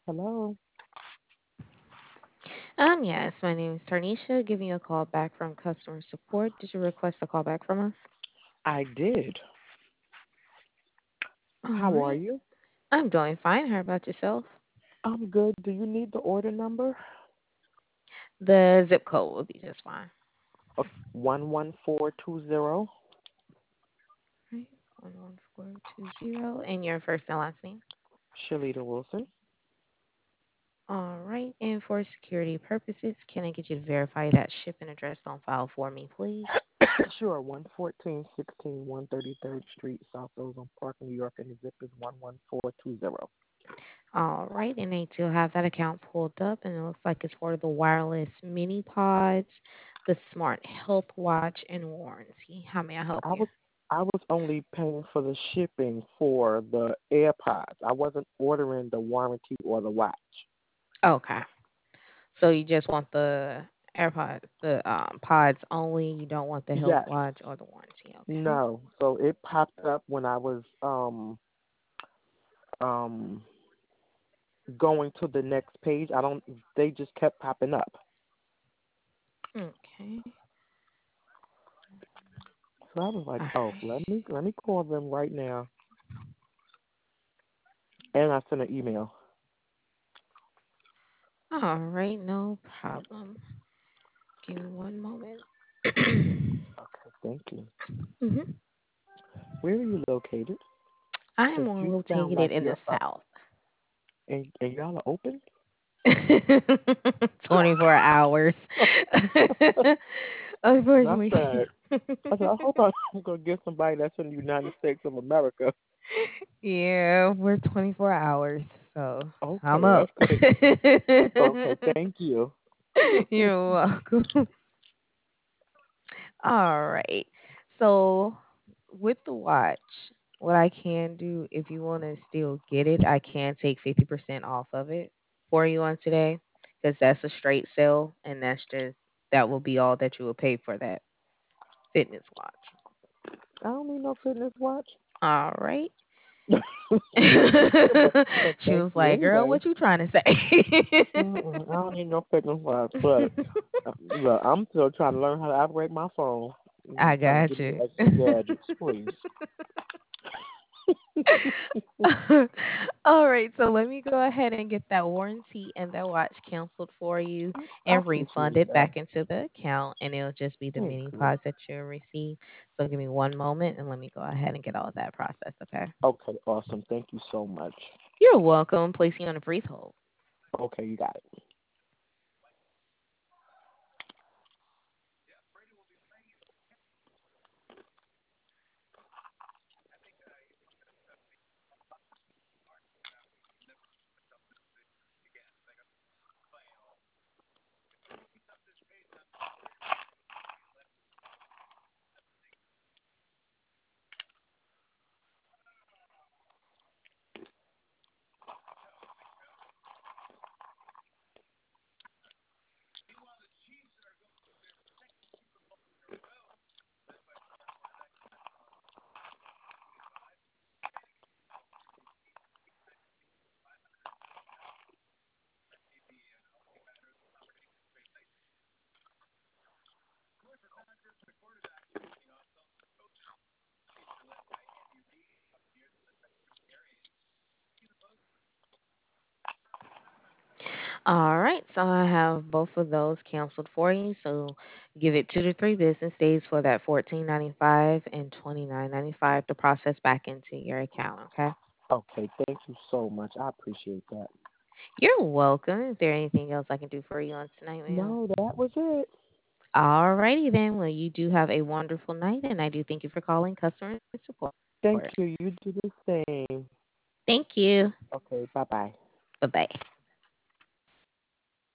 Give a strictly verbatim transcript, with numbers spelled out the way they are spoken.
Hello. Um, yes, my name is Tarnisha, giving you a call back from customer support. Did you request a call back from us? I did. All How are right. you? I'm doing fine. How about yourself? I'm good. Do you need the order number? The zip code will be just fine. one one four two zero. Right. One one four two zero. And your first and last name. Shalita Wilson. All right. And for security purposes, can I get you to verify that shipping address on file for me, please? Sure. one fourteen sixteen one thirty-third Street, South Ozone Park, New York, and the zip is one one four two zero. All right. And I do have that account pulled up, and it looks like it's for the wireless mini pods, the smart health watch, and warranty. How may I help I you? was I was only paying for the shipping for the AirPods. I wasn't ordering the warranty or the watch. Okay. So you just want the AirPod, the um, pods only. You don't want the health Yes. watch or the warranty. Okay. No. So it popped up when I was um um going to the next page. I don't. They just kept popping up. Okay. So I was like, All oh, right. let me let me call them right now. And I sent an email. All right. No problem. Give me one moment. hmm Okay, thank you. I Where are you located? am Cause you sound located like in the you're up, south. and, and y'all are open. twenty-four hours. And I Unfortunately. said, I said, I hope I'm gonna get somebody that's in the United States of America. Yeah, we're twenty-four hours. So I'm Okay, up. that's great. Okay, thank you. You're welcome. All right. So with the watch, what I can do if you want to still get it, I can take fifty percent off of it for you on today because that's a straight sale and that's just that will be all that you will pay for that fitness watch. I don't need no fitness watch. All right. but but She thank was you like, "Girl, anyway. what you trying to say?" Mm-mm, I don't need no fitness watch. But uh, look, I'm still trying to learn how to operate my phone. You I trying to got give me you. extra gadgets, please. All right, so let me go ahead and get that warranty and that watch canceled for you I and appreciate refunded that. back into the account, and it'll just be the Thank mini you. pods that you'll receive. So give me one moment and let me go ahead and get all that processed, okay? Okay, awesome. Thank you so much. You're welcome. Placing you on a brief hold. Okay, you got it. All right, so I have both of those canceled for you. So give it two to three business days for that fourteen ninety five and twenty nine ninety five to process back into your account. Okay. Okay, thank you so much. I appreciate that. You're welcome. Is there anything else I can do for you on tonight, ma'am? No, that was it. All righty then. Well, you do have a wonderful night, and I do thank you for calling customer support. Thank you. You do the same. Thank you. Okay, bye bye. Bye bye.